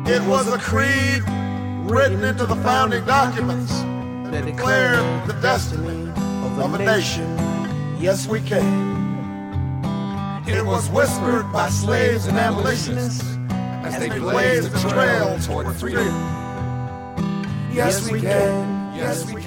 It was a creed written into the founding documents that declared the destiny of a nation. Yes, we can. It was whispered by slaves and abolitionists as they blazed the trail toward freedom. Yes, we can. Yes, we can.